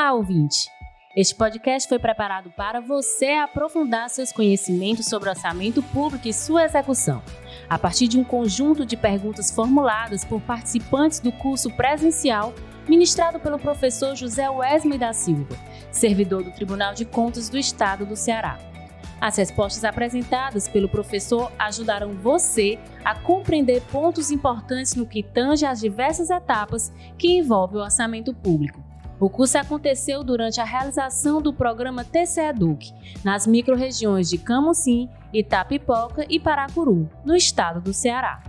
Olá, ouvinte! Este podcast foi preparado para você aprofundar seus conhecimentos sobre orçamento público e sua execução, a partir de um conjunto de perguntas formuladas por participantes do curso presencial ministrado pelo professor José Wesley da Silva, servidor do Tribunal de Contas do Estado do Ceará. As respostas apresentadas pelo professor ajudarão você a compreender pontos importantes no que tange às diversas etapas que envolvem o orçamento público. O curso aconteceu durante a realização do programa TCE-EDUC, nas microrregiões de Camusim, Itapipoca e Paracuru, no estado do Ceará.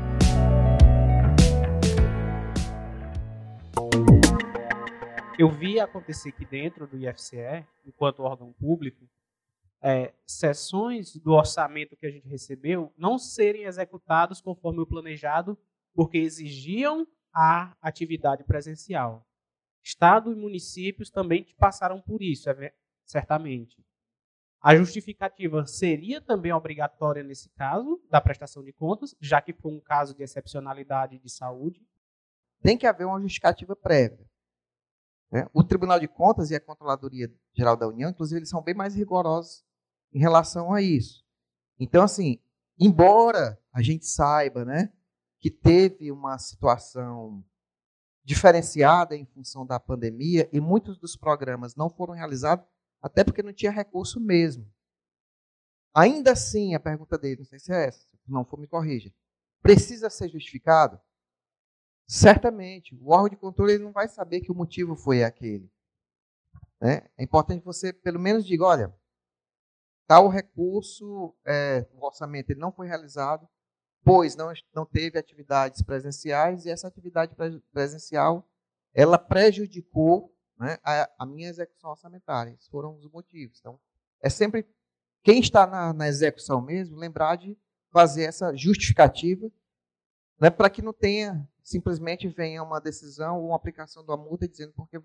Eu vi acontecer aqui dentro do IFCE, enquanto órgão público, sessões do orçamento que a gente recebeu não serem executados conforme o planejado, porque exigiam a atividade presencial. Estado e municípios também passaram por isso, certamente. A justificativa seria também obrigatória nesse caso, da prestação de contas, já que foi um caso de excepcionalidade de saúde. Tem que haver uma justificativa prévia. O Tribunal de Contas e a Controladoria Geral da União, inclusive, eles são bem mais rigorosos em relação a isso. Então, assim, embora a gente saiba, que teve uma situação diferenciada em função da pandemia e muitos dos programas não foram realizados, até porque não tinha recurso mesmo. Ainda assim, a pergunta dele, não sei se é essa, se não for, me corrija, precisa ser justificado? Certamente. O órgão de controle ele não vai saber que o motivo foi aquele. É importante que você, pelo menos, diga, olha, tal recurso, o orçamento ele não foi realizado, pois não teve atividades presenciais e essa atividade presencial ela prejudicou a minha execução orçamentária. Esses foram os motivos. Então, é sempre quem está na execução mesmo lembrar de fazer essa justificativa, para que não tenha, simplesmente venha uma decisão ou uma aplicação da multa dizendo porque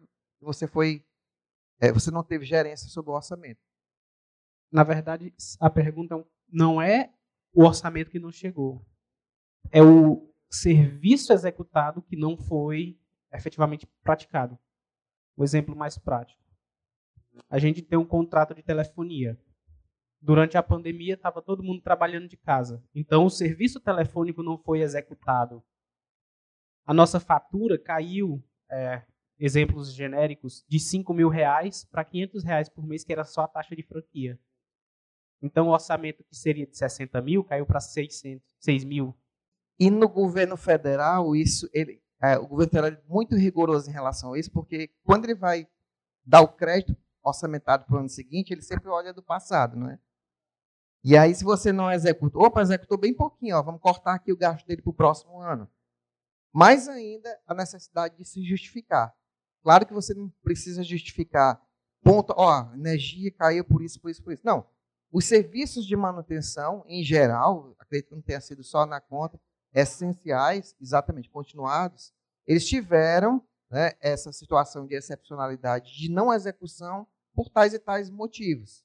você não teve gerência sobre o orçamento. Na verdade, a pergunta não é o orçamento que não chegou. É o serviço executado que não foi efetivamente praticado. Um exemplo mais prático. A gente tem um contrato de telefonia. Durante a pandemia, estava todo mundo trabalhando de casa. Então, o serviço telefônico não foi executado. A nossa fatura caiu, exemplos genéricos, de R$5.000 para R$500 por mês, que era só a taxa de franquia. Então, o orçamento que seria de 60 mil caiu para 6 mil. E no governo federal, o governo federal é muito rigoroso em relação a isso, porque quando ele vai dar o crédito orçamentado para o ano seguinte, ele sempre olha do passado, não é? E aí, se você não executou, executou bem pouquinho, vamos cortar aqui o gasto dele para o próximo ano. Mais ainda, a necessidade de se justificar. Claro que você não precisa justificar, a energia caiu por isso, por isso, por isso. Não. Os serviços de manutenção, em geral, acredito que não tenha sido só na conta, essenciais, exatamente, continuados, eles tiveram essa situação de excepcionalidade de não execução por tais e tais motivos.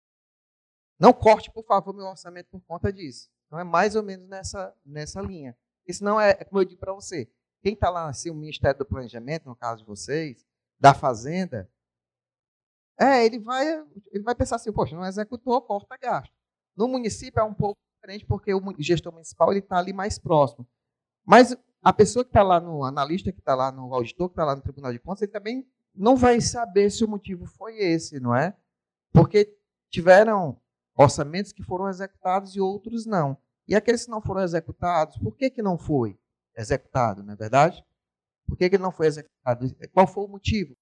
Não corte, por favor, meu orçamento por conta disso. Então, é mais ou menos nessa linha. Porque senão é como eu digo para você, quem está lá, assim, o Ministério do Planejamento, no caso de vocês, da Fazenda, ele vai pensar assim, poxa, não executou, corta gasto. No município é um pouco diferente, porque o gestor municipal está ali mais próximo. Mas a pessoa que está lá no analista, que está lá no auditor, que está lá no Tribunal de Contas, ele também não vai saber se o motivo foi esse, não é? Porque tiveram orçamentos que foram executados e outros não. E aqueles que não foram executados, por que não foi executado, não é verdade? Por que ele não foi executado? Qual foi o motivo?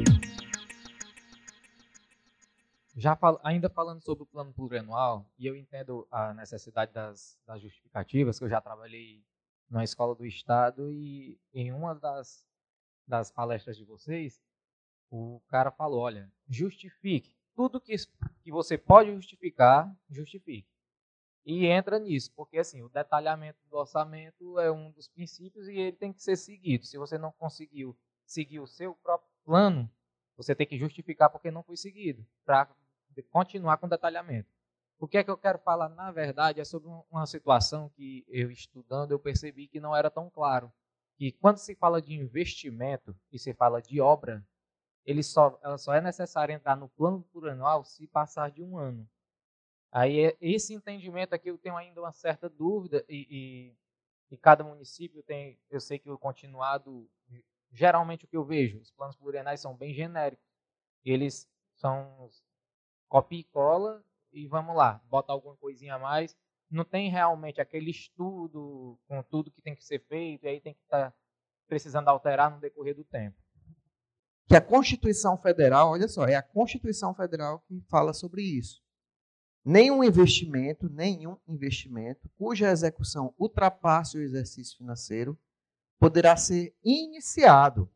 Ainda falando sobre o plano plurianual, e eu entendo a necessidade das justificativas, que eu já trabalhei na escola do Estado e em uma das palestras de vocês, o cara falou, olha, justifique. Tudo que você pode justificar, justifique. E entra nisso, porque assim, o detalhamento do orçamento é um dos princípios e ele tem que ser seguido. Se você não conseguiu seguir o seu próprio plano, você tem que justificar porque não foi seguido, para continuar com o detalhamento. O que é que eu quero falar, na verdade, é sobre uma situação que eu estudando, eu percebi que não era tão claro. Que quando se fala de investimento e se fala de obra, ela só é necessária entrar no plano plurianual se passar de 1 ano. Aí, esse entendimento aqui eu tenho ainda uma certa dúvida e cada município tem, eu sei que o continuado, geralmente o que eu vejo, os planos plurianuais são bem genéricos. Eles são copia e cola e vamos lá, bota alguma coisinha a mais. Não tem realmente aquele estudo com tudo que tem que ser feito, e aí tem que estar precisando alterar no decorrer do tempo. Que a Constituição Federal, olha só, é a Constituição Federal que fala sobre isso. Nenhum investimento cuja execução ultrapasse o exercício financeiro poderá ser iniciado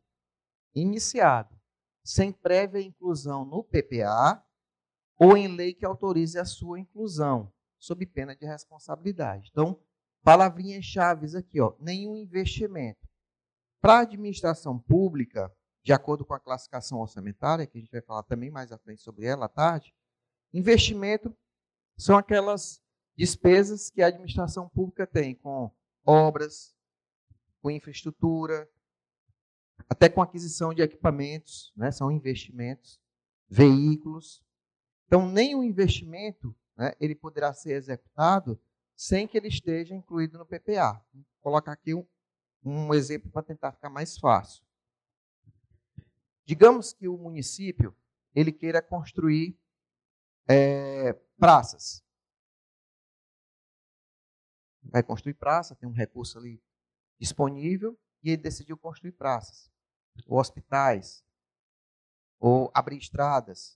sem prévia inclusão no PPA ou em lei que autorize a sua inclusão, sob pena de responsabilidade. Então, palavrinhas-chave aqui, ó, nenhum investimento. Para a administração pública, de acordo com a classificação orçamentária, que a gente vai falar também mais à frente sobre ela à tarde, investimento são aquelas despesas que a administração pública tem com obras, com infraestrutura, até com aquisição de equipamentos, né, são investimentos, veículos. Então, nenhum investimento, né, ele poderá ser executado sem que ele esteja incluído no PPA. Vou colocar aqui um exemplo para tentar ficar mais fácil. Digamos que o município ele queira construir praças. Vai construir praça, tem um recurso ali disponível e ele decidiu construir praças, ou hospitais, ou abrir estradas,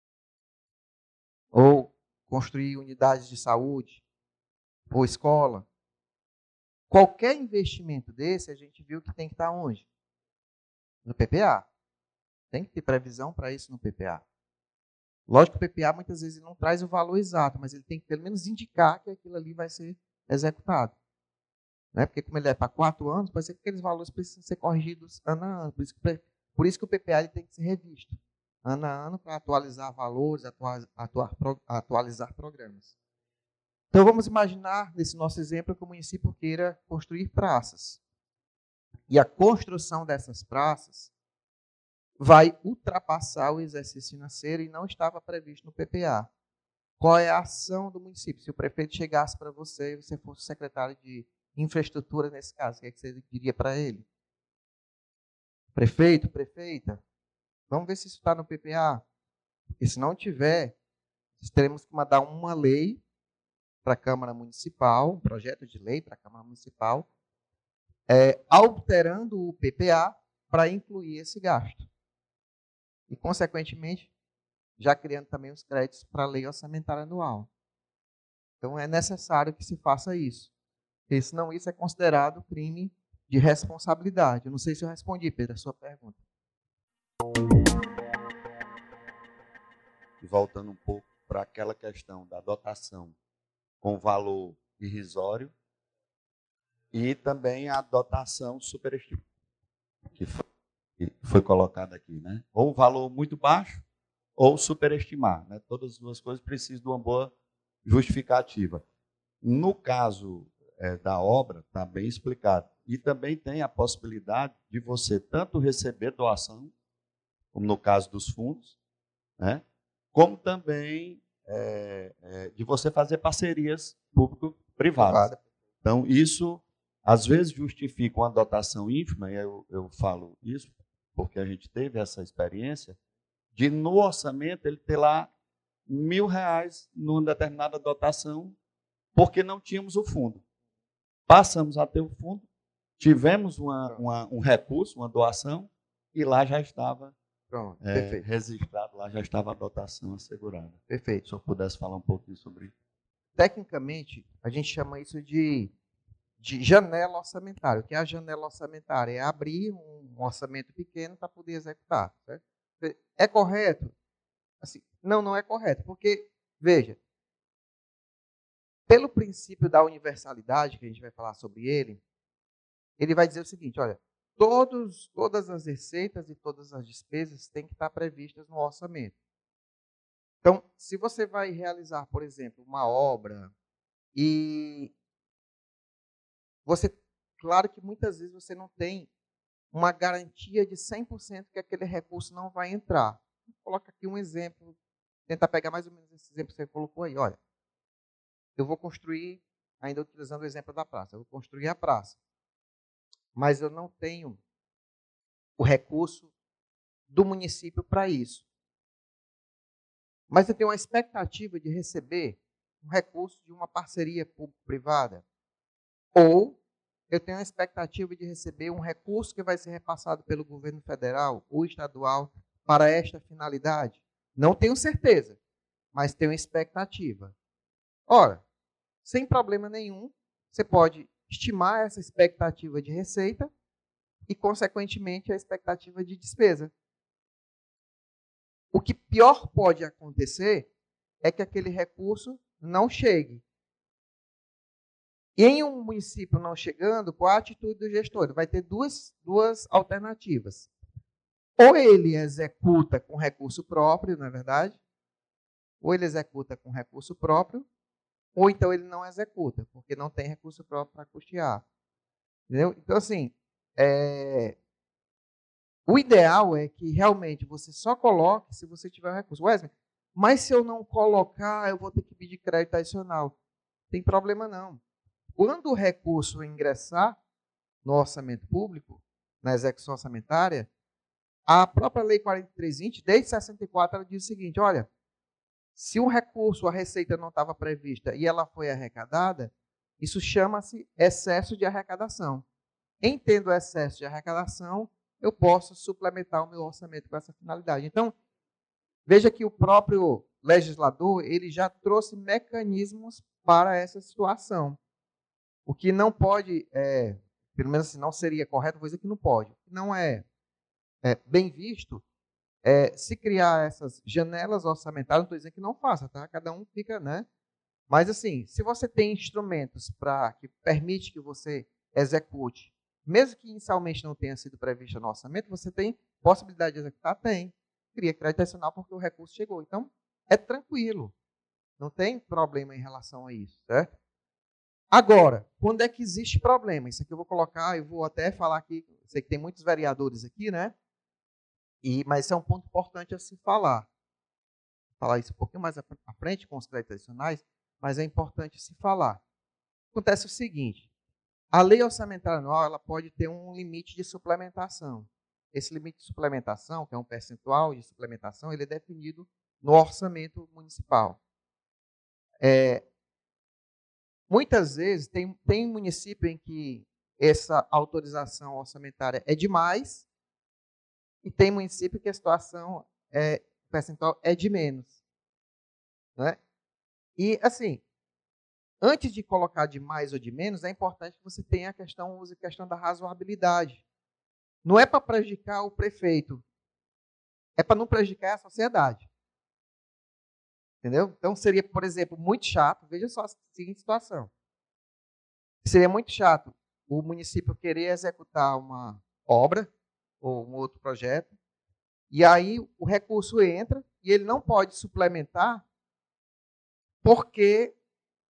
ou construir unidades de saúde, ou escola. Qualquer investimento desse, a gente viu que tem que estar onde? No PPA. Tem que ter previsão para isso no PPA. Lógico que o PPA muitas vezes não traz o valor exato, mas ele tem que pelo menos indicar que aquilo ali vai ser executado. Né? Porque como ele é para 4 anos, pode ser que aqueles valores precisam ser corrigidos ano a ano. Por isso que o PPA ele tem que ser revisto ano a ano para atualizar valores, atualizar programas. Então vamos imaginar, nesse nosso exemplo, que o município queira construir praças. E a construção dessas praças vai ultrapassar o exercício financeiro e não estava previsto no PPA. Qual é a ação do município? Se o prefeito chegasse para você e você fosse secretário de infraestrutura nesse caso, o que é que você diria para ele? Prefeito, prefeita, vamos ver se isso está no PPA. Porque se não tiver, teremos que mandar uma lei para a Câmara Municipal, um projeto de lei para a Câmara Municipal, alterando o PPA para incluir esse gasto. E, consequentemente, já criando também os créditos para a lei orçamentária anual. Então, é necessário que se faça isso. Porque, senão, isso é considerado crime de responsabilidade. Eu não sei se eu respondi, Pedro, a sua pergunta. E voltando um pouco para aquela questão da dotação com valor irrisório e também a dotação superestimada, que foi colocada aqui, né? Ou valor muito baixo ou superestimar, né? Todas as duas coisas precisam de uma boa justificativa. No caso da obra, está bem explicado. E também tem a possibilidade de você tanto receber doação, como no caso dos fundos, né? Como também de você fazer parcerias público-privadas. Então, isso, às vezes, justifica uma dotação ínfima, e eu falo isso porque a gente teve essa experiência, de no orçamento ele ter lá R$1.000 numa determinada dotação, porque não tínhamos o fundo. Passamos a ter o fundo, tivemos um recurso, uma doação, e lá já estava registrado, lá já estava a dotação assegurada. Perfeito. Se eu pudesse falar um pouquinho sobre isso. Tecnicamente, a gente chama isso de janela orçamentária. O que é a janela orçamentária? É abrir um orçamento pequeno para poder executar. Certo? É correto? Assim, não é correto, porque, veja, pelo princípio da universalidade, que a gente vai falar sobre ele vai dizer o seguinte, olha, todas as receitas e todas as despesas têm que estar previstas no orçamento. Então, se você vai realizar, por exemplo, uma obra e claro que muitas vezes você não tem uma garantia de 100% que aquele recurso não vai entrar. Coloca aqui um exemplo, tentar pegar mais ou menos esse exemplo que você colocou aí. Olha, eu vou construir, ainda utilizando o exemplo da praça, eu vou construir a praça, mas eu não tenho o recurso do município para isso. Mas eu tenho uma expectativa de receber um recurso de uma parceria público-privada. Ou eu tenho a expectativa de receber um recurso que vai ser repassado pelo governo federal ou estadual para esta finalidade. Não tenho certeza, mas tenho expectativa. Ora, sem problema nenhum, você pode estimar essa expectativa de receita e, consequentemente, a expectativa de despesa. O que pior pode acontecer é que aquele recurso não chegue. E em um município não chegando, qual a atitude do gestor? Ele vai ter duas alternativas. Ou ele executa com recurso próprio, não é verdade? Ou ele executa com recurso próprio, ou então ele não executa, porque não tem recurso próprio para custear. Entendeu? Então, assim, o ideal é que realmente você só coloque se você tiver recurso. Wesley, mas se eu não colocar, eu vou ter que pedir crédito adicional. Não tem problema não. Quando o recurso ingressar no orçamento público, na execução orçamentária, a própria Lei 4320, desde 64, ela diz o seguinte, olha, se um recurso, a receita não estava prevista e ela foi arrecadada, isso chama-se excesso de arrecadação. Em tendo excesso de arrecadação, eu posso suplementar o meu orçamento com essa finalidade. Então, veja que o próprio legislador ele já trouxe mecanismos para essa situação. O que não pode, pelo menos assim, não seria correto, vou dizer que não pode. Não é bem visto se criar essas janelas orçamentárias, não estou dizendo que não faça, tá? Cada um fica, né? Mas assim, se você tem instrumentos que permite que você execute, mesmo que inicialmente não tenha sido previsto no orçamento, você tem possibilidade de executar? Tem. Cria crédito adicional porque o recurso chegou. Então, é tranquilo. Não tem problema em relação a isso, certo? Agora, quando é que existe problema? Isso aqui eu vou colocar, eu vou até falar aqui, sei que tem muitos vereadores aqui, né? Mas isso é um ponto importante a se falar. Vou falar isso um pouquinho mais à frente com os créditos adicionais, mas é importante se falar. Acontece o seguinte, a lei orçamentária anual ela pode ter um limite de suplementação. Esse limite de suplementação, que é um percentual de suplementação, ele é definido no orçamento municipal. Muitas vezes tem município em que essa autorização orçamentária é demais e tem município que a situação, o percentual é de menos. Né? E, assim, antes de colocar de mais ou de menos, é importante que você tenha use a questão da razoabilidade. Não é para prejudicar o prefeito, é para não prejudicar a sociedade. Entendeu? Então, seria, por exemplo, muito chato, veja só a seguinte situação. Seria muito chato o município querer executar uma obra ou um outro projeto, e aí o recurso entra e ele não pode suplementar porque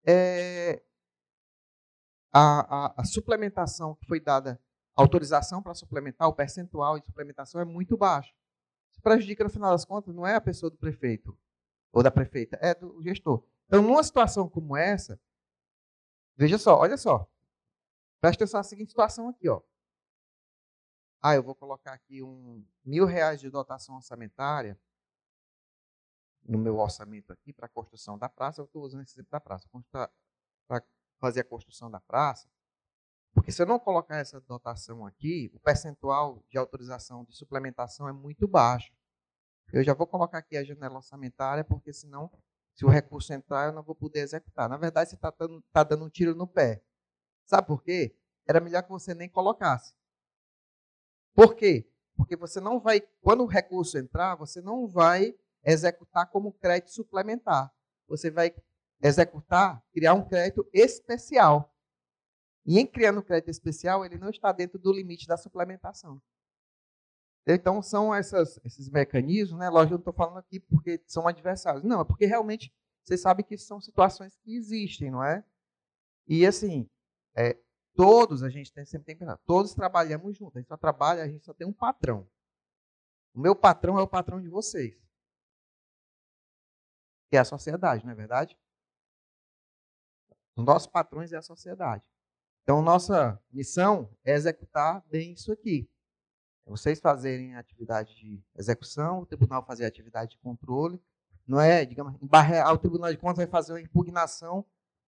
a suplementação que foi dada, a autorização para suplementar, o percentual de suplementação é muito baixo. Isso prejudica, no final das contas, não é a pessoa do prefeito ou da prefeita, é do gestor. Então, numa situação como essa, veja só, olha só, presta atenção na seguinte situação aqui, ó. Eu vou colocar aqui R$1.000 de dotação orçamentária no meu orçamento aqui para a construção da praça. Eu estou usando esse exemplo da praça, para fazer a construção da praça, porque se eu não colocar essa dotação aqui, o percentual de autorização de suplementação é muito baixo. Eu já vou colocar aqui a janela orçamentária, porque senão, se o recurso entrar, eu não vou poder executar. Na verdade, você está dando um tiro no pé. Sabe por quê? Era melhor que você nem colocasse. Por quê? Porque você não vai, quando o recurso entrar, você não vai executar como crédito suplementar. Você vai executar, criar um crédito especial. E em criando um crédito especial, ele não está dentro do limite da suplementação. Então, são esses mecanismos, né? Lógico, eu não estou falando aqui porque são adversários. Não, é porque realmente você sabe que são situações que existem, não é? E, assim, todos, a gente sempre tem que pensar, todos trabalhamos juntos, a gente só tem um patrão. O meu patrão é o patrão de vocês, que é a sociedade, não é verdade? Os nossos patrões é a sociedade. Então, nossa missão é executar bem isso aqui. Vocês fazerem a atividade de execução, o tribunal fazer a atividade de controle, não é, digamos, o Tribunal de Contas vai fazer uma impugnação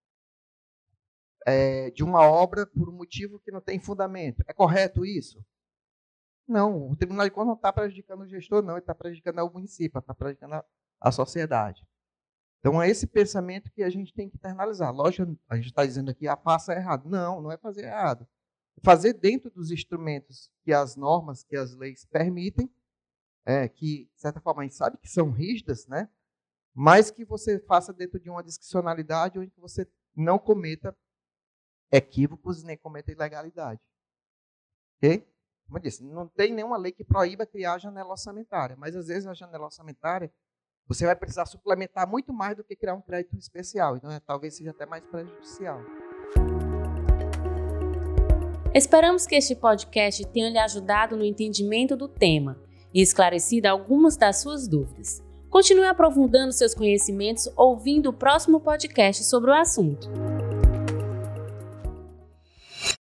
de uma obra por um motivo que não tem fundamento. É correto isso? Não, o Tribunal de Contas não está prejudicando o gestor, não, ele está prejudicando o município, está prejudicando a sociedade. Então, é esse pensamento que a gente tem que internalizar. Lógico, a gente está dizendo aqui, faça errado. Não, não é fazer errado. Fazer dentro dos instrumentos que as normas, que as leis permitem, que, de certa forma, a gente sabe que são rígidas, né? Mas que você faça dentro de uma discricionalidade onde você não cometa equívocos nem cometa ilegalidade. Ok? Como eu disse, não tem nenhuma lei que proíba criar janela orçamentária, mas às vezes a janela orçamentária você vai precisar suplementar muito mais do que criar um crédito especial. Então, talvez seja até mais prejudicial. Esperamos que este podcast tenha lhe ajudado no entendimento do tema e esclarecido algumas das suas dúvidas. Continue aprofundando seus conhecimentos ouvindo o próximo podcast sobre o assunto.